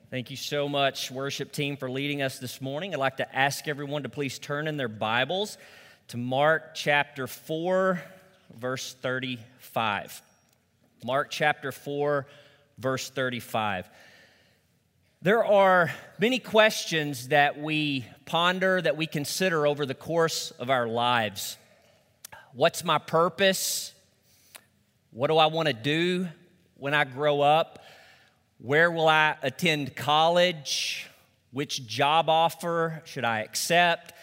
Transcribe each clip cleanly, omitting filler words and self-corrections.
Thank you so much, worship team, for leading us this morning. I'd like to ask everyone to please turn in their Bibles to Mark chapter 4, verse 35. Mark chapter 4, verse 35. There are many questions that we ponder, that we consider over the course of our lives. What's my purpose? What do I want to do when I grow up? Where will I attend college? Which job offer should I accept?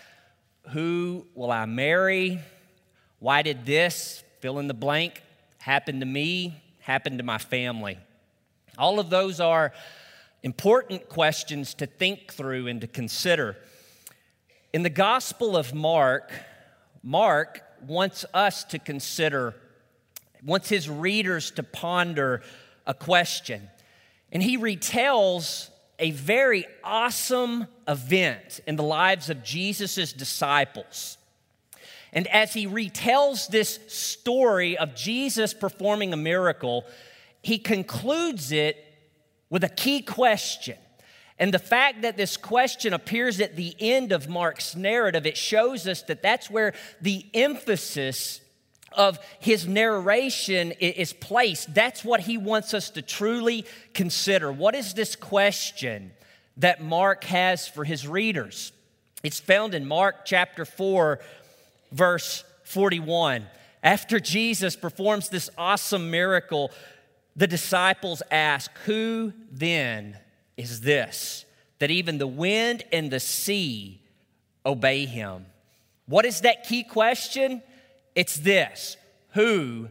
Who will I marry? Why did this, fill in the blank, happen to me, happen to my family? All of those are important questions to think through and to consider. In the Gospel of Mark, Mark wants us to consider, wants his readers to ponder a question. And he retells a very awesome event in the lives of Jesus' disciples. And as he retells this story of Jesus performing a miracle, he concludes it with a key question. And the fact that this question appears at the end of Mark's narrative, it shows us that that's where the emphasis of his narration is placed. That's what he wants us to truly consider. What is this question that Mark has for his readers? It's found in Mark chapter 4, verse 41. After Jesus performs this awesome miracle, the disciples ask, "Who then is this, that even the wind and the sea obey him?" What is that key question? It's this: who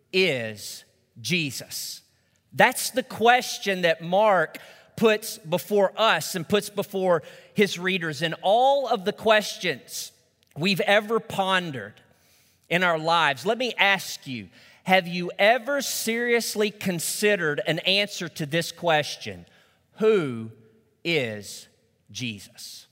is Jesus? That's the question that Mark puts before us and puts before his readers. In all of the questions we've ever pondered in our lives, let me ask you, have you ever seriously considered an answer to this question? Who is Jesus?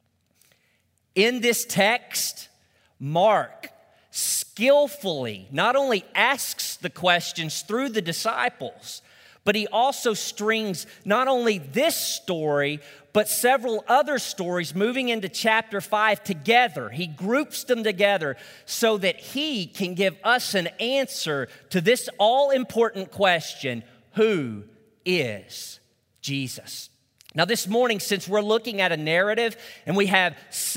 In this text, Mark skillfully not only asks the questions through the disciples, but he also strings not only this story, but several other stories moving into chapter 5 together. He groups them together so that he can give us an answer to this all-important question: who is Jesus? Now this morning, since we're looking at a narrative and we have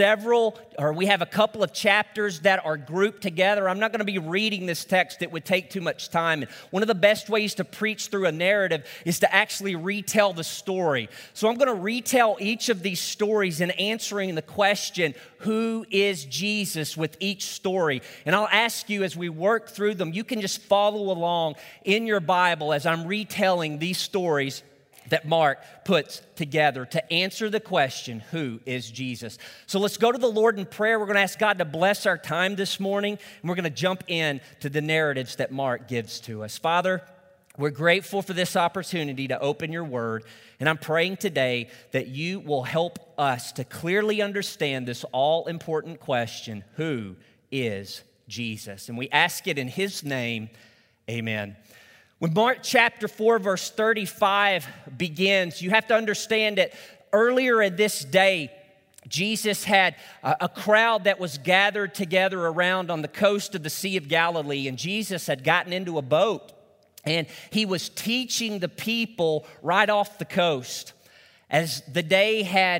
a couple of chapters that are grouped together, I'm not going to be reading this text. It would take too much time. And one of the best ways to preach through a narrative is to actually retell the story. So I'm going to retell each of these stories in answering the question, who is Jesus, with each story. And I'll ask you as we work through them, you can just follow along in your Bible as I'm retelling these stories that Mark puts together to answer the question, who is Jesus? So let's go to the Lord in prayer. We're going to ask God to bless our time this morning, and we're going to jump in to the narratives that Mark gives to us. Father, we're grateful for this opportunity to open your word, and I'm praying today that you will help us to clearly understand this all-important question, who is Jesus? And we ask it in his name, amen. When Mark chapter 4, verse 35 begins, you have to understand that earlier in this day, Jesus had a crowd that was gathered together around on the coast of the Sea of Galilee, and Jesus had gotten into a boat, and he was teaching the people right off the coast. As the day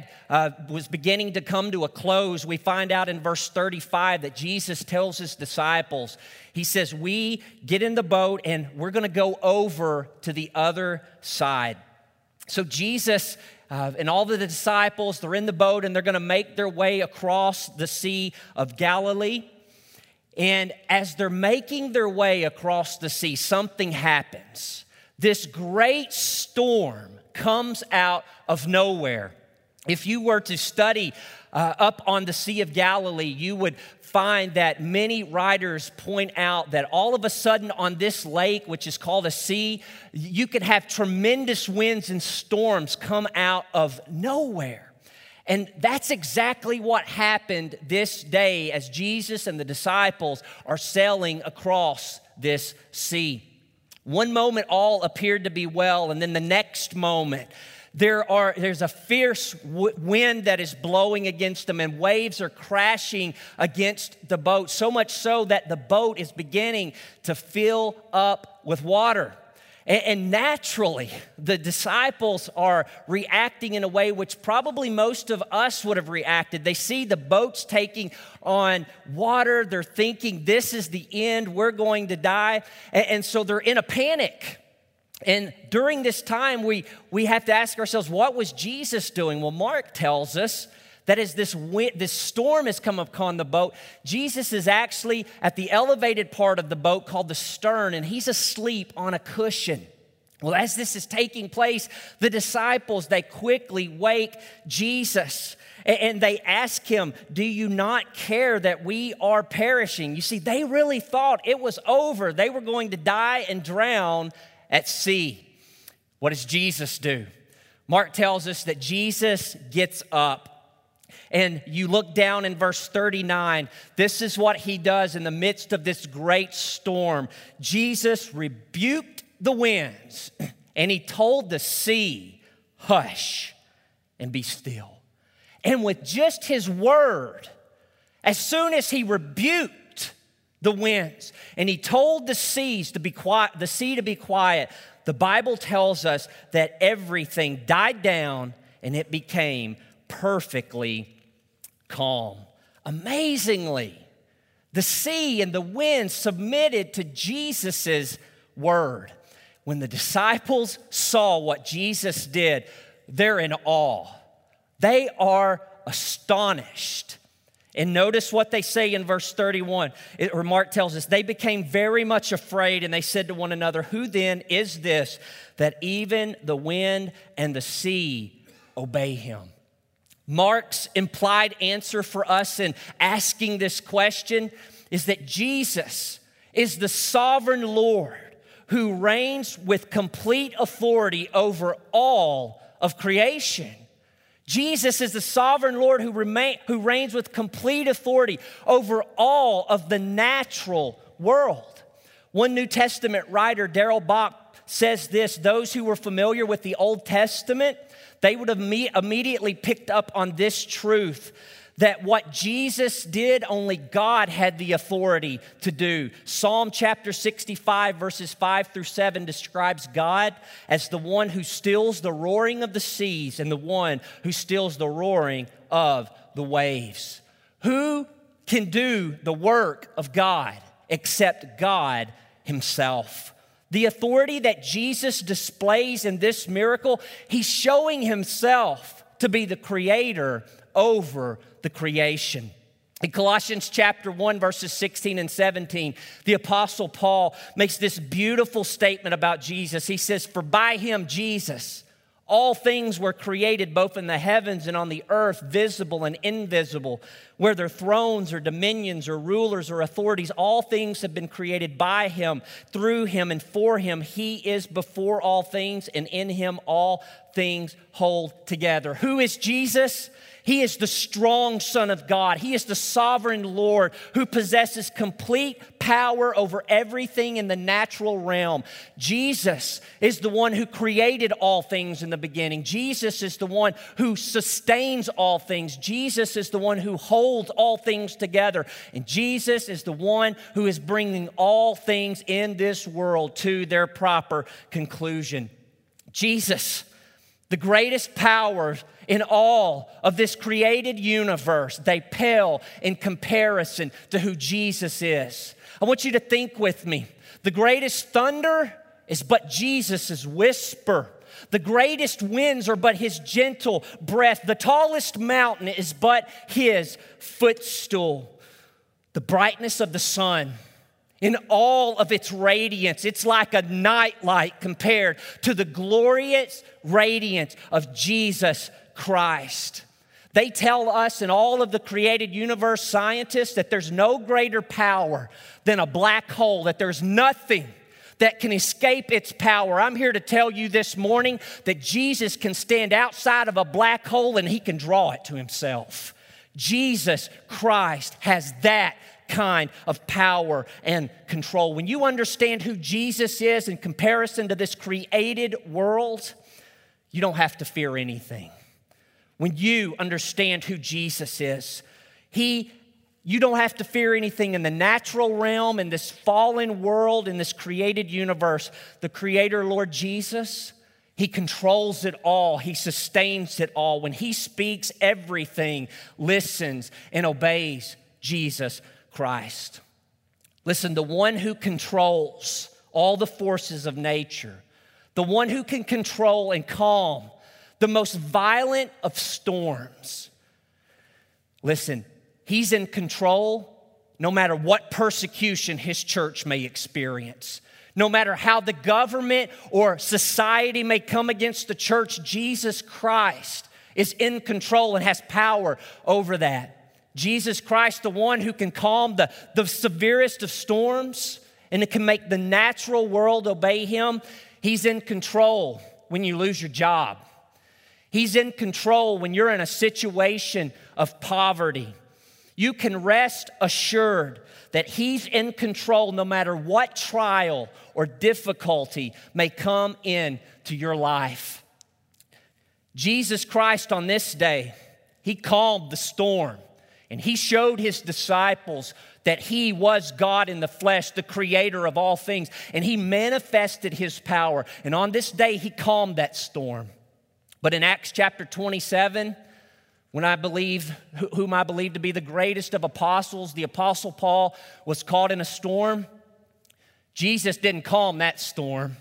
was beginning to come to a close, we find out in verse 35 that Jesus tells his disciples, he says, we get in the boat and we're going to go over to the other side. So Jesus and all the disciples, they're in the boat and they're going to make their way across the Sea of Galilee. And as they're making their way across the sea, something happens. This great storm comes out of nowhere. If you were to study up on the Sea of Galilee, you would find that many writers point out that all of a sudden on this lake, which is called a sea, you could have tremendous winds and storms come out of nowhere. And that's exactly what happened this day as Jesus and the disciples are sailing across this sea. One moment all appeared to be well, and then the next moment There's a fierce wind that is blowing against them, and waves are crashing against the boat, so much so that the boat is beginning to fill up with water. And naturally, the disciples are reacting in a way which probably most of us would have reacted. They see the boats taking on water. They're thinking, this is the end. We're going to die. And so they're in a panic. And during this time, we have to ask ourselves, what was Jesus doing? Well, Mark tells us that as this storm has come upon the boat, Jesus is actually at the elevated part of the boat called the stern, and he's asleep on a cushion. Well, as this is taking place, the disciples, they quickly wake Jesus, and they ask him, do you not care that we are perishing? You see, they really thought it was over. They were going to die and drown at sea. What does Jesus do? Mark tells us that Jesus gets up. And you look down in verse 39, this is what he does in the midst of this great storm. Jesus rebuked the winds, and he told the sea, hush, and be still. And with just his word, as soon as he rebuked the winds, and he told the seas to be quiet, the sea to be quiet, the Bible tells us that everything died down and it became perfectly calm. Amazingly, the sea and the wind submitted to Jesus' word. When the disciples saw what Jesus did, they're in awe. They are astonished. And notice what they say in verse 31. Mark tells us, they became very much afraid, and they said to one another, who then is this that even the wind and the sea obey him? Mark's implied answer for us in asking this question is that Jesus is the sovereign Lord who reigns with complete authority over all of creation. Jesus is the sovereign Lord who reigns with complete authority over all of the natural world. One New Testament writer, Darrell Bock, says this: those who were familiar with the Old Testament, they would have immediately picked up on this truth, that what Jesus did, only God had the authority to do. Psalm chapter 65, verses 5 through 7 describes God as the one who stills the roaring of the seas and the one who stills the roaring of the waves. Who can do the work of God except God himself? The authority that Jesus displays in this miracle, he's showing himself to be the creator over the creation. In Colossians chapter 1, verses 16 and 17, the Apostle Paul makes this beautiful statement about Jesus. He says, for by him, Jesus, all things were created, both in the heavens and on the earth, visible and invisible, whether thrones or dominions or rulers or authorities. All things have been created by him, through him, and for him. He is before all things, and in him all things hold together. Who is Jesus? He is the strong Son of God. He is the sovereign Lord who possesses complete power over everything in the natural realm. Jesus is the one who created all things in the beginning. Jesus is the one who sustains all things. Jesus is the one who holds all things together. And Jesus is the one who is bringing all things in this world to their proper conclusion. Jesus, the greatest power in all of this created universe, they pale in comparison to who Jesus is. I want you to think with me. The greatest thunder is but Jesus' whisper. The greatest winds are but his gentle breath. The tallest mountain is but his footstool. The brightness of the sun, in all of its radiance, it's like a nightlight compared to the glorious radiance of Jesus Christ. They tell us in all of the created universe, scientists, that there's no greater power than a black hole, that there's nothing that can escape its power. I'm here to tell you this morning that Jesus can stand outside of a black hole and he can draw it to himself. Jesus Christ has that kind of power and control. When you understand who Jesus is in comparison to this created world, you don't have to fear anything. When you understand who Jesus is, you don't have to fear anything in the natural realm, in this fallen world, in this created universe. The Creator, Lord Jesus, He controls it all. He sustains it all. When He speaks, everything listens and obeys Jesus Christ. Listen, the one who controls all the forces of nature, the one who can control and calm the most violent of storms. Listen, He's in control no matter what persecution His church may experience. No matter how the government or society may come against the church, Jesus Christ is in control and has power over that. Jesus Christ, the one who can calm the severest of storms and it can make the natural world obey Him. He's in control when you lose your job. He's in control when you're in a situation of poverty. You can rest assured that He's in control no matter what trial or difficulty may come into your life. Jesus Christ on this day, He calmed the storm and He showed His disciples that He was God in the flesh, the Creator of all things, and He manifested His power. And on this day, He calmed that storm. But in Acts chapter 27, whom I believe to be the greatest of apostles, the Apostle Paul, was caught in a storm, Jesus didn't calm that storm.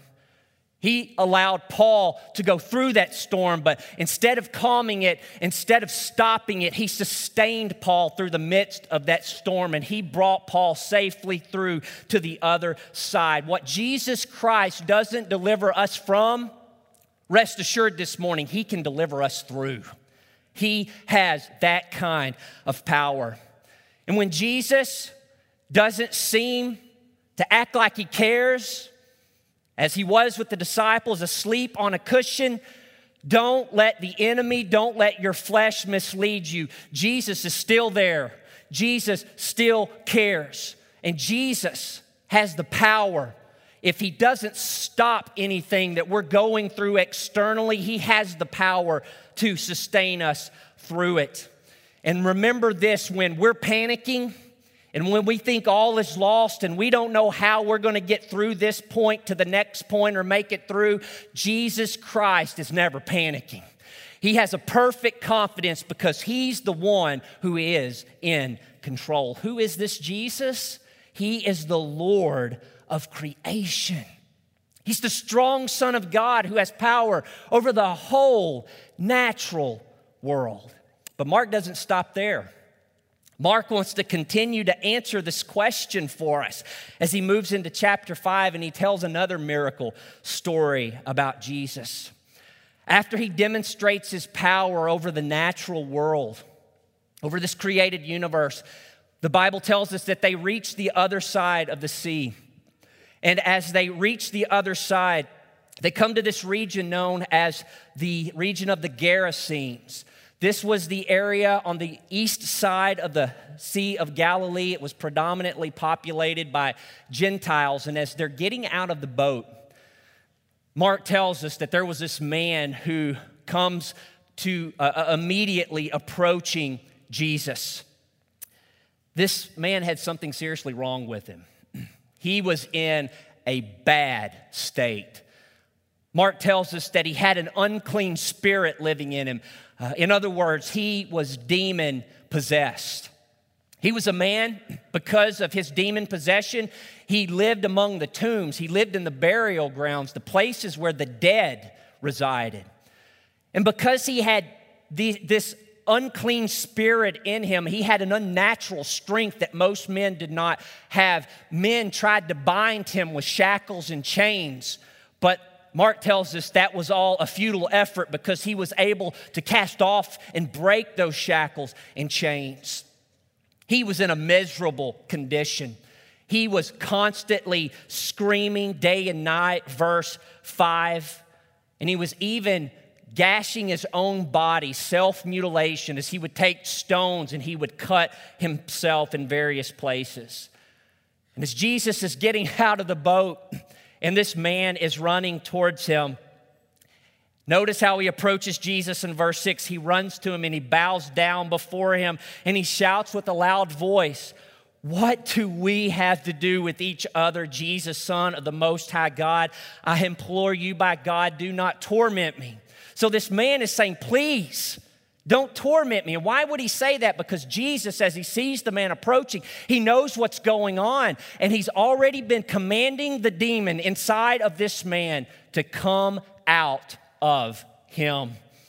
He allowed Paul to go through that storm, but instead of calming it, instead of stopping it, He sustained Paul through the midst of that storm, and He brought Paul safely through to the other side. What Jesus Christ doesn't deliver us from, rest assured this morning, He can deliver us through. He has that kind of power. And when Jesus doesn't seem to act like He cares, as He was with the disciples asleep on a cushion, don't let the enemy, don't let your flesh mislead you. Jesus is still there. Jesus still cares. And Jesus has the power. If He doesn't stop anything that we're going through externally, He has the power to sustain us through it. And remember this, when we're panicking and when we think all is lost and we don't know how we're going to get through this point to the next point or make it through, Jesus Christ is never panicking. He has a perfect confidence because He's the one who is in control. Who is this Jesus? He is the Lord of creation. He's the strong Son of God who has power over the whole natural world. But Mark doesn't stop there. Mark wants to continue to answer this question for us as he moves into chapter 5 and he tells another miracle story about Jesus. After he demonstrates his power over the natural world, over this created universe, the Bible tells us that they reached the other side of the sea. And as they reach the other side, they come to this region known as the region of the Gerasenes. This was the area on the east side of the Sea of Galilee. It was predominantly populated by Gentiles. And as they're getting out of the boat, Mark tells us that there was this man who comes to immediately approaching Jesus. This man had something seriously wrong with him. He was in a bad state. Mark tells us that he had an unclean spirit living in him. In other words, he was demon-possessed. He was a man, because of his demon possession, he lived among the tombs. He lived in the burial grounds, the places where the dead resided. And because he had this unclean spirit in him, he had an unnatural strength that most men did not have. Men tried to bind him with shackles and chains, but Mark tells us that was all a futile effort because he was able to cast off and break those shackles and chains. He was in a miserable condition. He was constantly screaming day and night, verse 5, and he was even gashing his own body, self-mutilation, as he would take stones and he would cut himself in various places. And as Jesus is getting out of the boat and this man is running towards him, Notice how he approaches Jesus in verse 6. He runs to him and he bows down before him and he shouts with a loud voice, "What do we have to do with each other, Jesus, Son of the Most High God? I implore you by God, do not torment me." So this man is saying, please, don't torment me. And why would he say that? Because Jesus, as he sees the man approaching, he knows what's going on. And he's already been commanding the demon inside of this man to come out of him.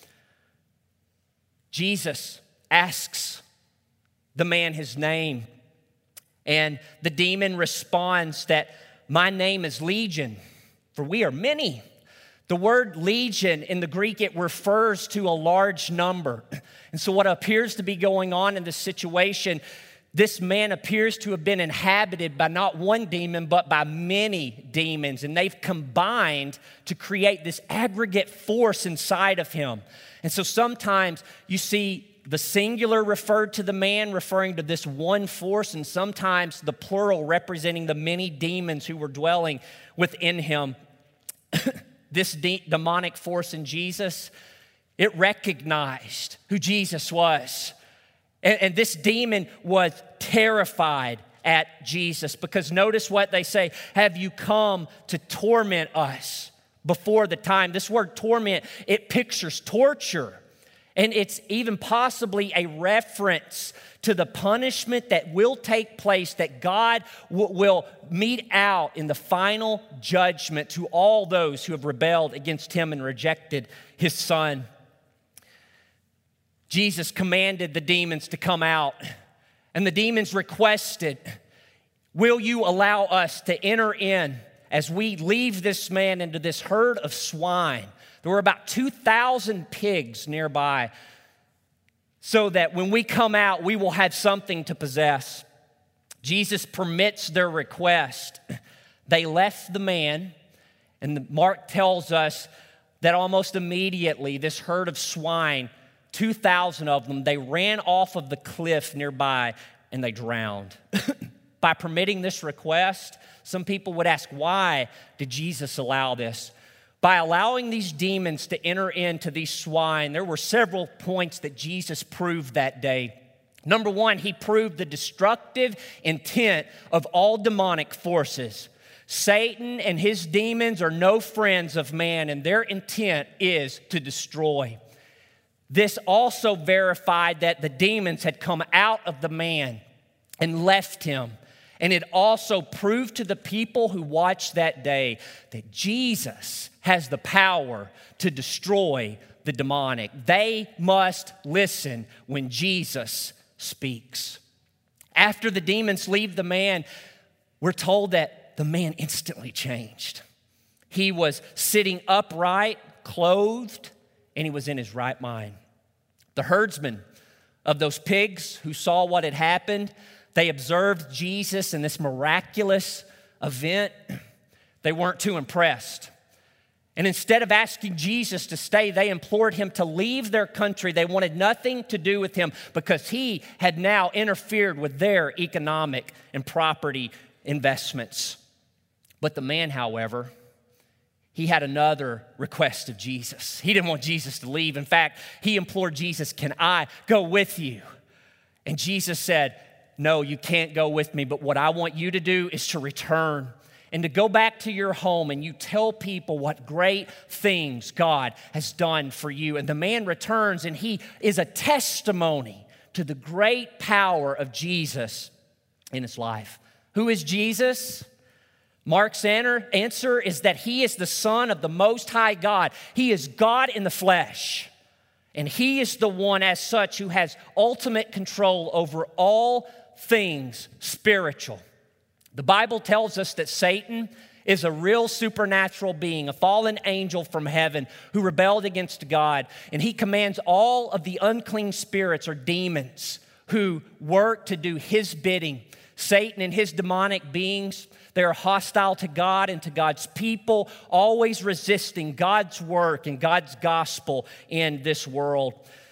Jesus asks the man his name. And the demon responds that my name is Legion, for we are many. The word legion in the Greek, it refers to a large number. And so what appears to be going on in this situation, this man appears to have been inhabited by not one demon, but by many demons. And they've combined to create this aggregate force inside of him. And so sometimes you see the singular referred to the man, referring to this one force, and sometimes the plural representing the many demons who were dwelling within him. This demonic force in Jesus, it recognized who Jesus was. And this demon was terrified at Jesus because notice what they say, have you come to torment us before the time? This word torment, it pictures torture. And it's even possibly a reference to the punishment that will take place, that God will mete out in the final judgment to all those who have rebelled against him and rejected his son. Jesus commanded the demons to come out, and the demons requested, will you allow us to enter in as we leave this man into this herd of swine? There were about 2,000 pigs nearby, so that when we come out, we will have something to possess. Jesus permits their request. They left the man, and Mark tells us that almost immediately, this herd of swine, 2,000 of them, they ran off of the cliff nearby and they drowned. By permitting this request, some people would ask, why did Jesus allow this? By allowing these demons to enter into these swine, there were several points that Jesus proved that day. Number one, he proved the destructive intent of all demonic forces. Satan and his demons are no friends of man, and their intent is to destroy. This also verified that the demons had come out of the man and left him. And it also proved to the people who watched that day that Jesus has the power to destroy the demonic. They must listen when Jesus speaks. After the demons leave the man, we're told that the man instantly changed. He was sitting upright, clothed, and he was in his right mind. The herdsmen of those pigs who saw what had happened, they observed Jesus in this miraculous event. They weren't too impressed. And instead of asking Jesus to stay, they implored him to leave their country. They wanted nothing to do with him because he had now interfered with their economic and property investments. But the man, however, he had another request of Jesus. He didn't want Jesus to leave. In fact, he implored Jesus, can I go with you? And Jesus said, no, you can't go with me, but what I want you to do is to return and to go back to your home and you tell people what great things God has done for you. And the man returns and he is a testimony to the great power of Jesus in his life. Who is Jesus? Mark's answer is that he is the Son of the Most High God. He is God in the flesh. And he is the one as such who has ultimate control over all things spiritual. The Bible tells us that Satan is a real supernatural being, a fallen angel from heaven who rebelled against God. And he commands all of the unclean spirits or demons who work to do his bidding. Satan and his demonic beings, they are hostile to God and to God's people, always resisting God's work and God's gospel in this world.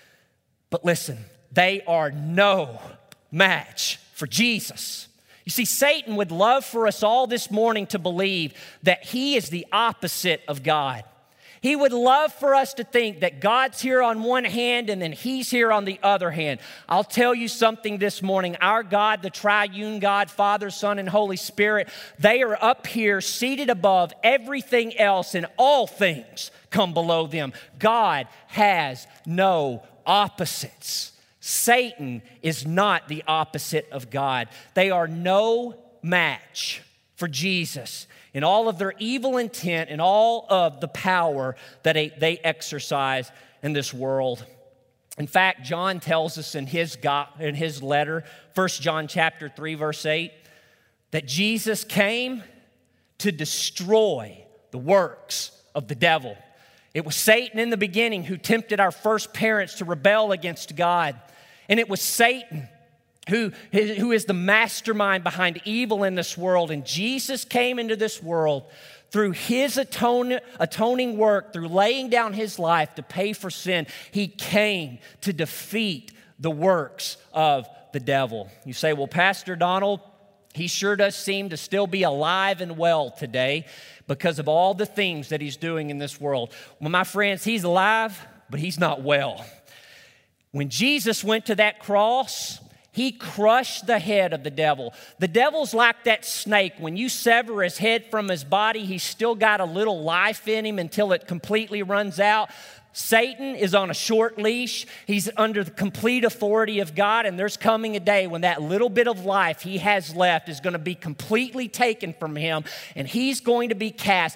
But listen, they are no match for Jesus. You see, Satan would love for us all this morning to believe that he is the opposite of God. He would love for us to think that God's here on one hand and then He's here on the other hand. I'll tell you something this morning. Our God, the triune God, Father, Son, and Holy Spirit, they are up here seated above everything else, and all things come below them. God has no opposites. Satan is not the opposite of God. They are no match for Jesus in all of their evil intent and all of the power that they exercise in this world. In fact, John tells us in his letter, 1 John chapter 3, verse 8, that Jesus came to destroy the works of the devil. It was Satan in the beginning who tempted our first parents to rebel against God. And it was Satan who is the mastermind behind evil in this world. And Jesus came into this world through His atoning work, through laying down His life to pay for sin. He came to defeat the works of the devil. You say, well, Pastor Donald, he sure does seem to still be alive and well today because of all the things that he's doing in this world. Well, my friends, he's alive, but he's not well. When Jesus went to that cross, He crushed the head of the devil. The devil's like that snake. When you sever his head from his body, he's still got a little life in him until it completely runs out. Satan is on a short leash. He's under the complete authority of God, and there's coming a day when that little bit of life he has left is going to be completely taken from him, and he's going to be cast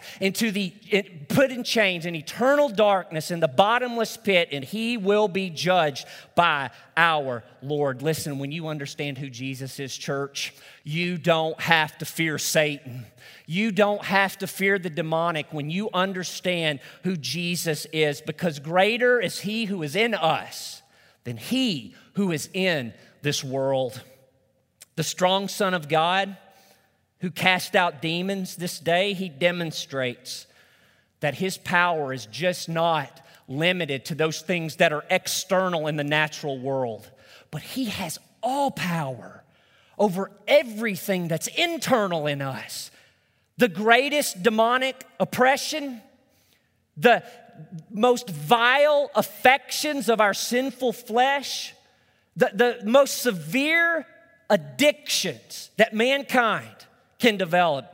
put in chains in eternal darkness in the bottomless pit, and he will be judged by our Lord. Listen, when you understand who Jesus is, church, you don't have to fear Satan. You don't have to fear the demonic when you understand who Jesus is, because greater is He who is in us than he who is in this world. The strong Son of God who cast out demons this day, He demonstrates that His power is just not limited to those things that are external in the natural world, but He has all power over everything that's internal in us. The greatest demonic oppression, the most vile affections of our sinful flesh, the most severe addictions that mankind can develop.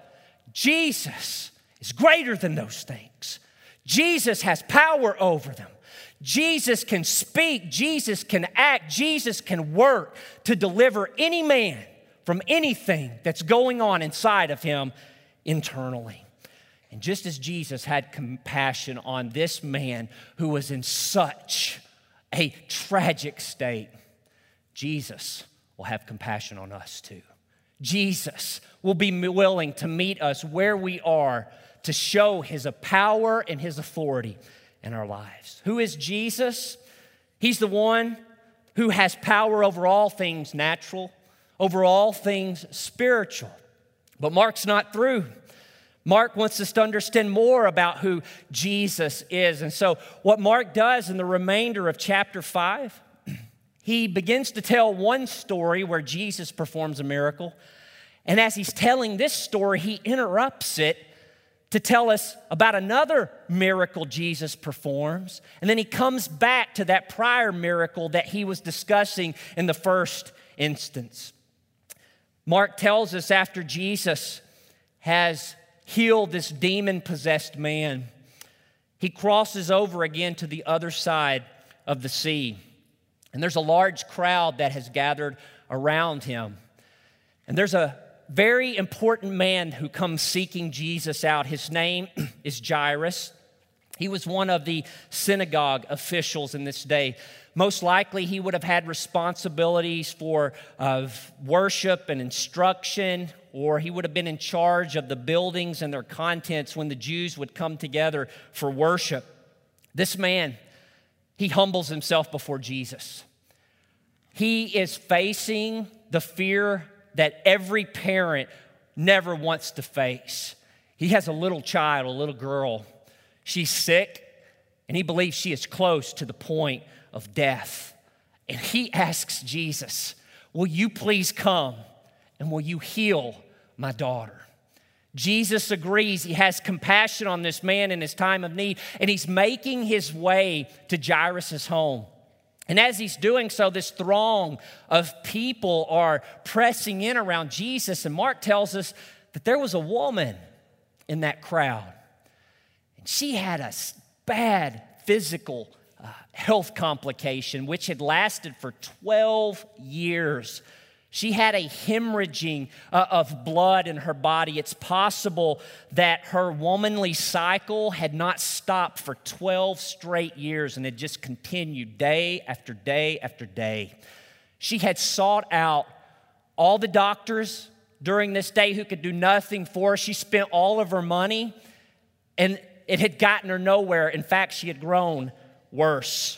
Jesus is greater than those things. Jesus has power over them. Jesus can speak. Jesus can act. Jesus can work to deliver any man from anything that's going on inside of him internally. And just as Jesus had compassion on this man who was in such a tragic state, Jesus will have compassion on us too. Jesus will be willing to meet us where we are to show His power and His authority in our lives. Who is Jesus? He's the one who has power over all things natural, over all things spiritual. But Mark's not through. Mark wants us to understand more about who Jesus is. And so what Mark does in the remainder of chapter 5, he begins to tell one story where Jesus performs a miracle. And as he's telling this story, he interrupts it to tell us about another miracle Jesus performs. And then he comes back to that prior miracle that he was discussing in the first instance. Mark tells us after Jesus has healed this demon-possessed man, he crosses over again to the other side of the sea. And there's a large crowd that has gathered around him. And there's a very important man who comes seeking Jesus out. His name is Jairus. He was one of the synagogue officials in this day. Most likely, he would have had responsibilities for worship and instruction, or he would have been in charge of the buildings and their contents when the Jews would come together for worship. This man, he humbles himself before Jesus. He is facing the fear that every parent never wants to face. He has a little child, a little girl. She's sick, and he believes she is close to the point of death. And he asks Jesus, will you please come and will you heal my daughter? Jesus agrees. He has compassion on this man in his time of need, and he's making his way to Jairus' home. And as he's doing so, this throng of people are pressing in around Jesus, and Mark tells us that there was a woman in that crowd. And she had a bad physical health complication, which had lasted for 12 years. She had a hemorrhaging of blood in her body. It's possible that her womanly cycle had not stopped for 12 straight years and had just continued day after day after day. She had sought out all the doctors during this day who could do nothing for her. She spent all of her money, and it had gotten her nowhere. In fact, she had grown worse.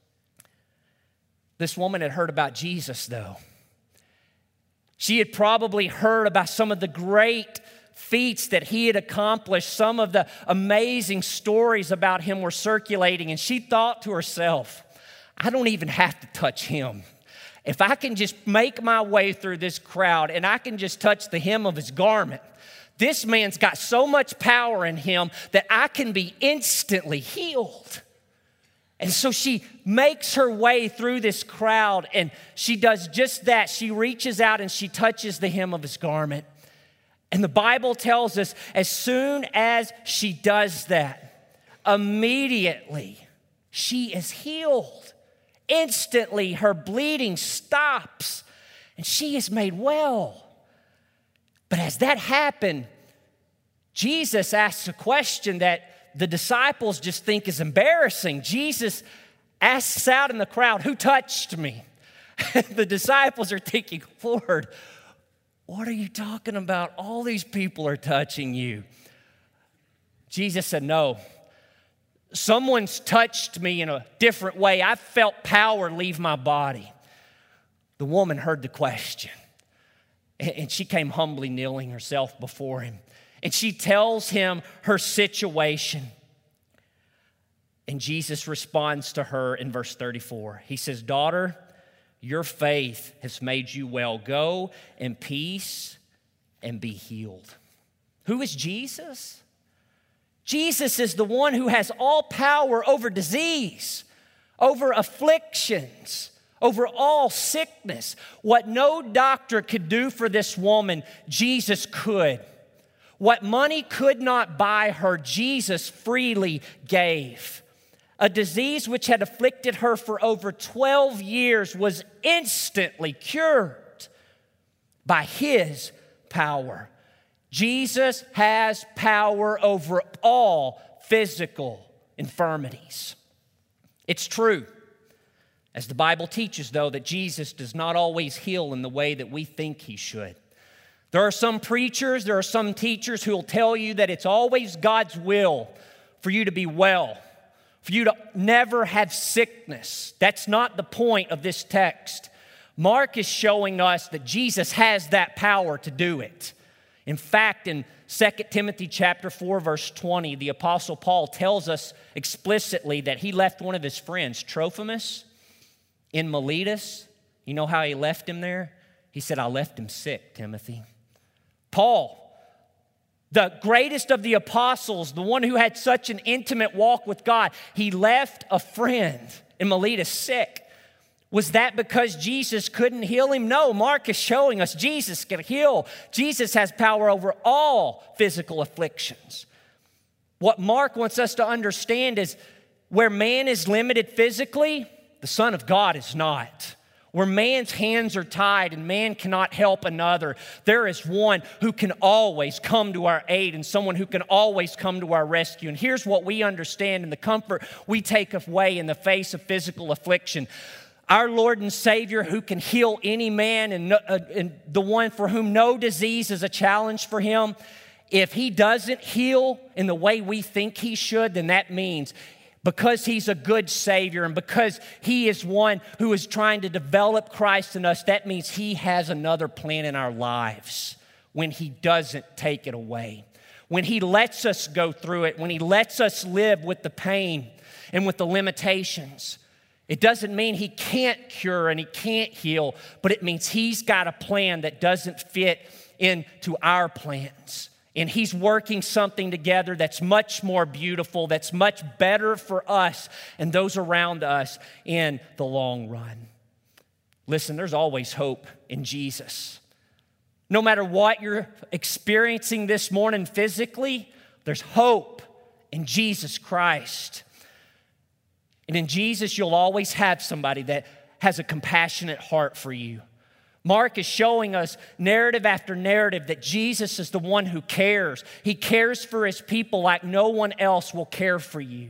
This woman had heard about Jesus, though. She had probably heard about some of the great feats that he had accomplished. Some of the amazing stories about him were circulating, and she thought to herself, I don't even have to touch him. If I can just make my way through this crowd and I can just touch the hem of his garment, this man's got so much power in him that I can be instantly healed. And so she makes her way through this crowd, and she does just that. She reaches out and she touches the hem of his garment. And the Bible tells us as soon as she does that, immediately she is healed. Instantly her bleeding stops and she is made well. But as that happened, Jesus asks a question that the disciples just think is embarrassing. Jesus asks out in the crowd, who touched me? The disciples are thinking, Lord, what are you talking about? All these people are touching you. Jesus said, no, someone's touched me in a different way. I felt power leave my body. The woman heard the question, and she came humbly kneeling herself before him. And she tells him her situation. And Jesus responds to her in verse 34. He says, daughter, your faith has made you well. Go in peace and be healed. Who is Jesus? Jesus is the one who has all power over disease, over afflictions, over all sickness. What no doctor could do for this woman, Jesus could. What money could not buy her, Jesus freely gave. A disease which had afflicted her for over 12 years was instantly cured by his power. Jesus has power over all physical infirmities. It's true, as the Bible teaches, though, that Jesus does not always heal in the way that we think he should. There are some preachers, there are some teachers who will tell you that it's always God's will for you to be well, for you to never have sickness. That's not the point of this text. Mark is showing us that Jesus has that power to do it. In fact, in 2 Timothy chapter 4, verse 20, the Apostle Paul tells us explicitly that he left one of his friends, Trophimus, in Miletus. You know how he left him there? He said, I left him sick, Timothy. Paul, the greatest of the apostles, the one who had such an intimate walk with God, he left a friend in Miletus sick. Was that because Jesus couldn't heal him? No, Mark is showing us Jesus can heal. Jesus has power over all physical afflictions. What Mark wants us to understand is where man is limited physically, the Son of God is not. Where man's hands are tied and man cannot help another, there is one who can always come to our aid and someone who can always come to our rescue. And here's what we understand in the comfort we take away in the face of physical affliction. Our Lord and Savior who can heal any man and the one for whom no disease is a challenge for him, if he doesn't heal in the way we think he should, then that means because he's a good Savior and because he is one who is trying to develop Christ in us, that means he has another plan in our lives when he doesn't take it away. When he lets us go through it, when he lets us live with the pain and with the limitations. It doesn't mean he can't cure and he can't heal, but it means he's got a plan that doesn't fit into our plans. And He's working something together that's much more beautiful, that's much better for us and those around us in the long run. Listen, there's always hope in Jesus. No matter what you're experiencing this morning physically, there's hope in Jesus Christ. And in Jesus, you'll always have somebody that has a compassionate heart for you. Mark is showing us narrative after narrative that Jesus is the one who cares. He cares for His people like no one else will care for you.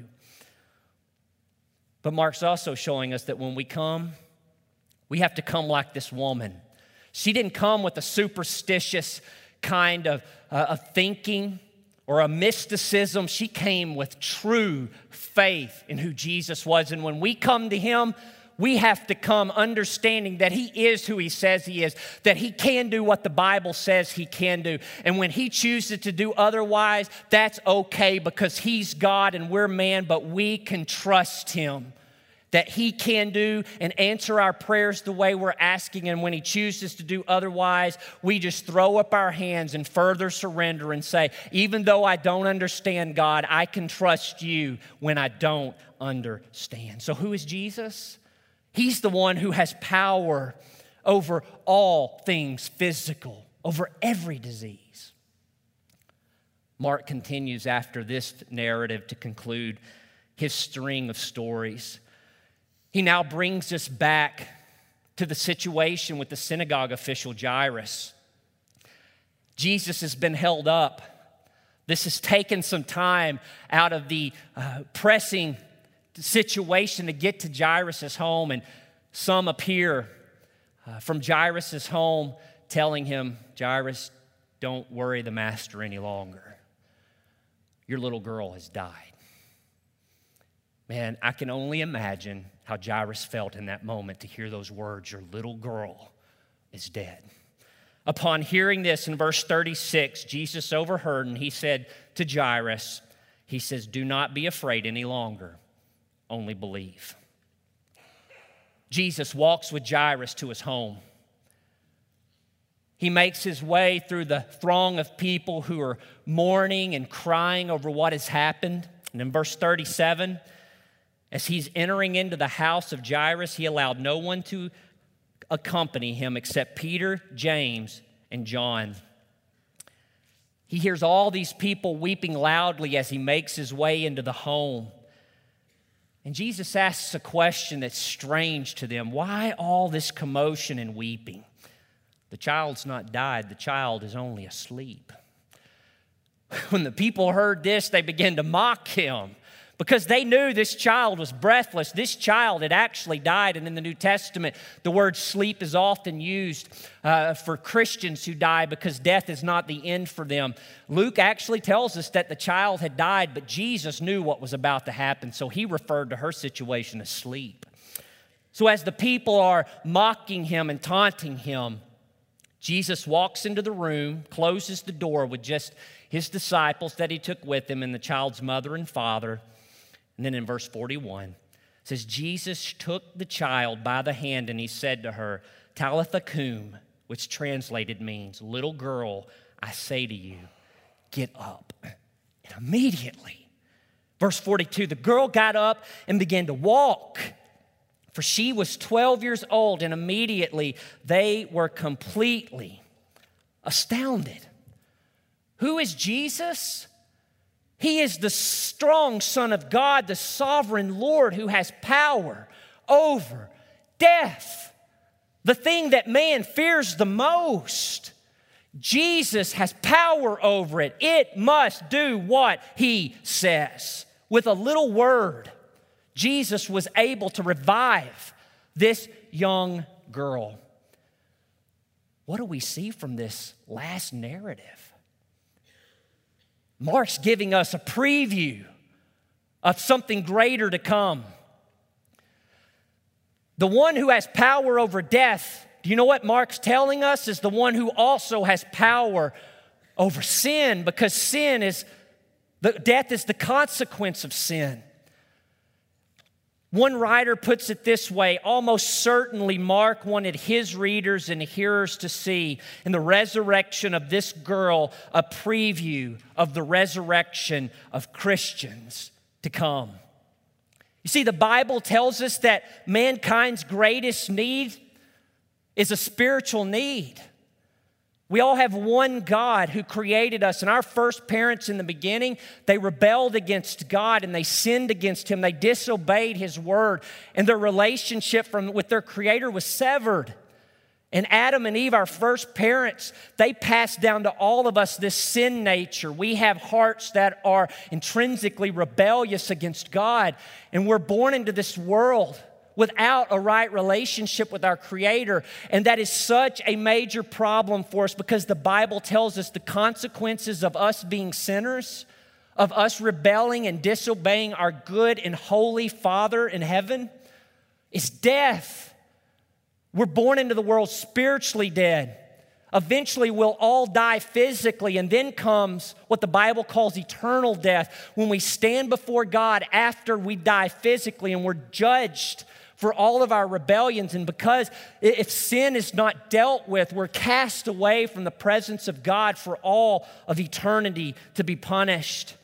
But Mark's also showing us that when we come, we have to come like this woman. She didn't come with a superstitious kind of thinking or a mysticism. She came with true faith in who Jesus was. And when we come to Him, we have to come understanding that He is who He says He is, that He can do what the Bible says He can do. And when He chooses to do otherwise, that's okay because He's God and we're man, but we can trust Him that He can do and answer our prayers the way we're asking. And when He chooses to do otherwise, we just throw up our hands and further surrender and say, even though I don't understand, God, I can trust You when I don't understand. So who is Jesus? He's the one who has power over all things physical, over every disease. Mark continues after this narrative to conclude his string of stories. He now brings us back to the situation with the synagogue official Jairus. Jesus has been held up. This has taken some time out of the pressing situation to get to Jairus' home, and some appear from Jairus' home telling him, Jairus, don't worry the master any longer. Your little girl has died. Man, I can only imagine how Jairus felt in that moment to hear those words, your little girl is dead. Upon hearing this in verse 36, Jesus overheard and He said to Jairus, He says, do not be afraid any longer, only believe. Jesus walks with Jairus to his home. He makes his way through the throng of people who are mourning and crying over what has happened. And in verse 37, as he's entering into the house of Jairus, he allowed no one to accompany him except Peter, James, and John. He hears all these people weeping loudly as he makes his way into the home. And Jesus asks a question that's strange to them. Why all this commotion and weeping? The child's not died. The child is only asleep. When the people heard this, they began to mock him because they knew this child was breathless. This child had actually died. And in the New Testament, the word sleep is often used for Christians who die because death is not the end for them. Luke actually tells us that the child had died, but Jesus knew what was about to happen, so He referred to her situation as sleep. So as the people are mocking Him and taunting Him, Jesus walks into the room, closes the door with just His disciples that He took with Him and the child's mother and father. And then in verse 41, it says, Jesus took the child by the hand and He said to her, Talitha cum, which translated means, little girl, I say to you, get up. And immediately, verse 42, the girl got up and began to walk, for she was 12 years old, and immediately they were completely astounded. Who is Jesus? He is the strong Son of God, the sovereign Lord who has power over death, the thing that man fears the most. Jesus has power over it. It must do what He says. With a little word, Jesus was able to revive this young girl. What do we see from this last narrative? Mark's giving us a preview of something greater to come. The one who has power over death, do you know what Mark's telling us? Is the one who also has power over sin, because death is the consequence of sin. One writer puts it this way: almost certainly Mark wanted his readers and hearers to see in the resurrection of this girl a preview of the resurrection of Christians to come. You see, the Bible tells us that mankind's greatest need is a spiritual need. We all have one God who created us, and our first parents in the beginning, they rebelled against God and they sinned against Him. They disobeyed His word, and their relationship with their Creator was severed. And Adam and Eve, our first parents, they passed down to all of us this sin nature. We have hearts that are intrinsically rebellious against God, and we're born into this world without a right relationship with our Creator. And that is such a major problem for us because the Bible tells us the consequences of us being sinners, of us rebelling and disobeying our good and holy Father in heaven, is death. We're born into the world spiritually dead. Eventually, we'll all die physically, and then comes what the Bible calls eternal death, when we stand before God after we die physically and we're judged for all of our rebellions. And because if sin is not dealt with, we're cast away from the presence of God for all of eternity to be punished.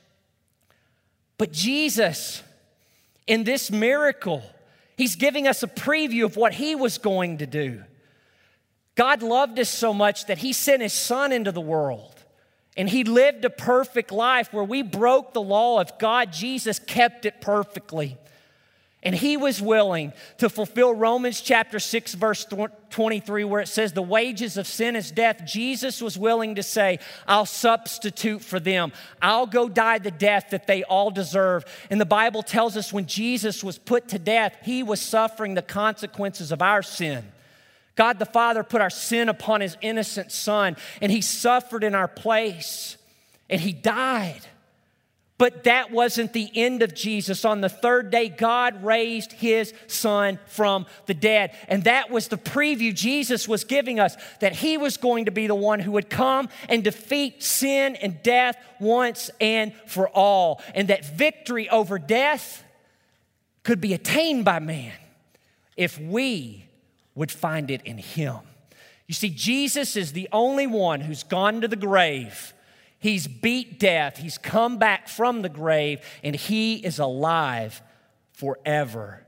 But Jesus, in this miracle, He's giving us a preview of what He was going to do. God loved us so much that He sent His Son into the world. And He lived a perfect life where we broke the law of God. Jesus kept it perfectly. And He was willing to fulfill Romans chapter 6, verse 23, where it says the wages of sin is death. Jesus was willing to say, I'll substitute for them. I'll go die the death that they all deserve. And the Bible tells us when Jesus was put to death, He was suffering the consequences of our sin. God the Father put our sin upon His innocent Son, and He suffered in our place, and He died. But that wasn't the end of Jesus. On the third day, God raised His Son from the dead. And that was the preview Jesus was giving us, that He was going to be the one who would come and defeat sin and death once and for all. And that victory over death could be attained by man if we would find it in Him. You see, Jesus is the only one who's gone to the grave. He's beat death. He's come back from the grave, and He is alive forevermore.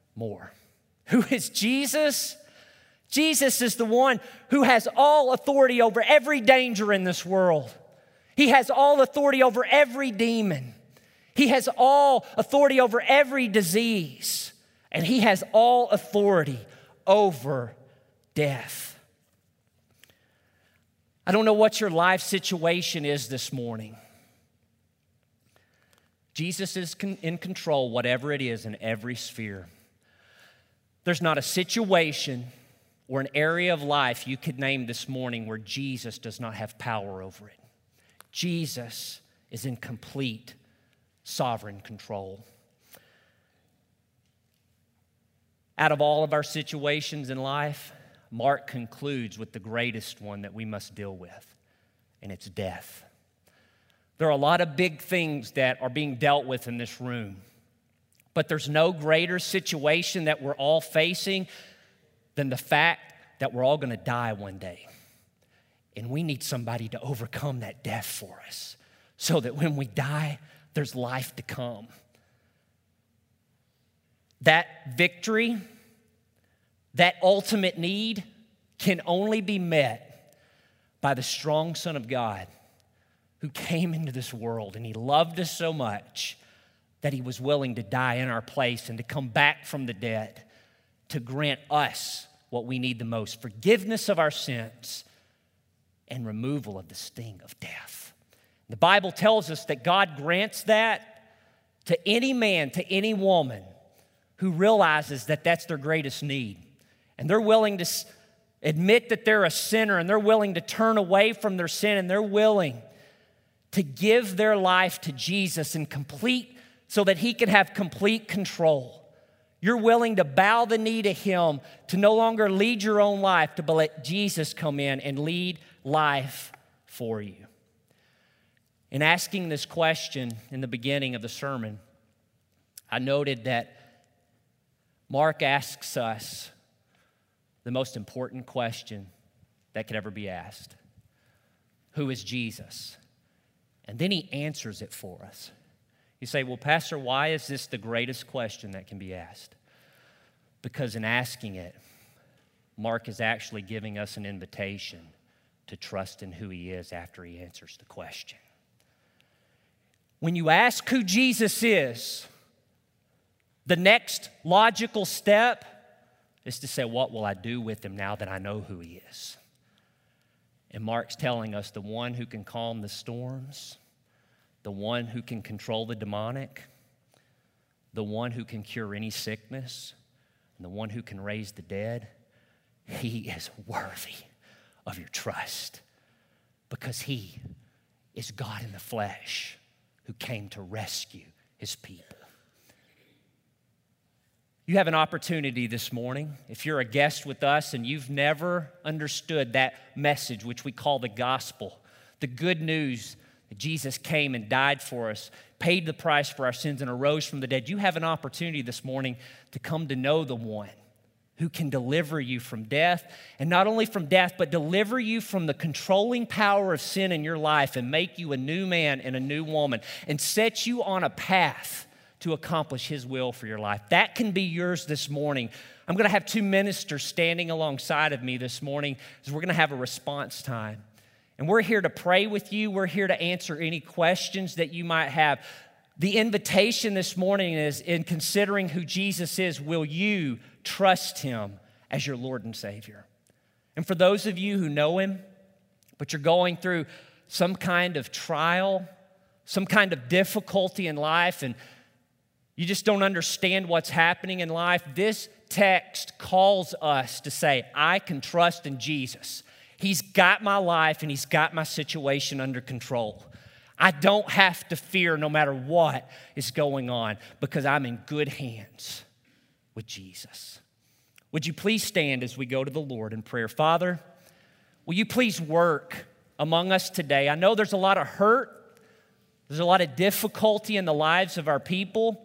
Who is Jesus? Jesus is the one who has all authority over every danger in this world. He has all authority over every demon. He has all authority over every disease. And He has all authority over death. I don't know what your life situation is this morning. Jesus is in control, whatever it is, in every sphere. There's not a situation or an area of life you could name this morning where Jesus does not have power over it. Jesus is in complete sovereign control. Out of all of our situations in life, Mark concludes with the greatest one that we must deal with, and it's death. There are a lot of big things that are being dealt with in this room, but there's no greater situation that we're all facing than the fact that we're all going to die one day. And we need somebody to overcome that death for us so that when we die, there's life to come. That victory, that ultimate need can only be met by the strong Son of God who came into this world, and He loved us so much that He was willing to die in our place and to come back from the dead to grant us what we need the most: forgiveness of our sins and removal of the sting of death. The Bible tells us that God grants that to any man, to any woman who realizes that that's their greatest need. And they're willing to admit that they're a sinner, and they're willing to turn away from their sin, and they're willing to give their life to Jesus in complete, so that He can have complete control. You're willing to bow the knee to Him, to no longer lead your own life, to let Jesus come in and lead life for you. In asking this question in the beginning of the sermon, I noted that Mark asks us the most important question that could ever be asked. Who is Jesus? And then he answers it for us. You say, well, Pastor, why is this the greatest question that can be asked? Because in asking it, Mark is actually giving us an invitation to trust in who he is after he answers the question. When you ask who Jesus is, the next logical step is to say, what will I do with him now that I know who he is? And Mark's telling us the one who can calm the storms, the one who can control the demonic, the one who can cure any sickness, and the one who can raise the dead, he is worthy of your trust because he is God in the flesh who came to rescue his people. You have an opportunity this morning. If you're a guest with us and you've never understood that message, which we call the gospel, the good news that Jesus came and died for us, paid the price for our sins, and arose from the dead, you have an opportunity this morning to come to know the one who can deliver you from death, and not only from death, but deliver you from the controlling power of sin in your life and make you a new man and a new woman and set you on a path to accomplish his will for your life. That can be yours this morning. I'm going to have two ministers standing alongside of me this morning as we're going to have a response time. And we're here to pray with you. We're here to answer any questions that you might have. The invitation this morning is, in considering who Jesus is, will you trust him as your Lord and Savior? And for those of you who know him, but you're going through some kind of trial, some kind of difficulty in life, and you just don't understand what's happening in life, this text calls us to say, I can trust in Jesus. He's got my life and he's got my situation under control. I don't have to fear no matter what is going on because I'm in good hands with Jesus. Would you please stand as we go to the Lord in prayer? Father, will you please work among us today? I know there's a lot of hurt. There's a lot of difficulty in the lives of our people.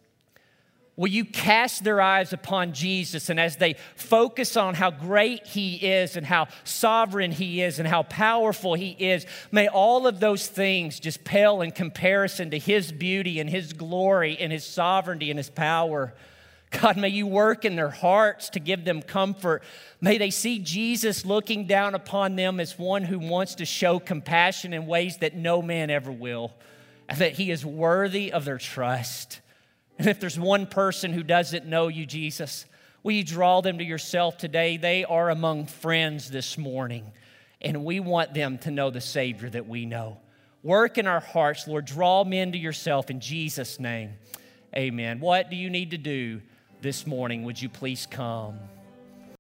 Will you cast their eyes upon Jesus, and as they focus on how great he is and how sovereign he is and how powerful he is, may all of those things just pale in comparison to his beauty and his glory and his sovereignty and his power. God, may you work in their hearts to give them comfort. May they see Jesus looking down upon them as one who wants to show compassion in ways that no man ever will, and that he is worthy of their trust. And if there's one person who doesn't know you, Jesus, will you draw them to yourself today? They are among friends this morning, and we want them to know the Savior that we know. Work in our hearts, Lord. Draw men to yourself in Jesus' name. Amen. What do you need to do this morning? Would you please come?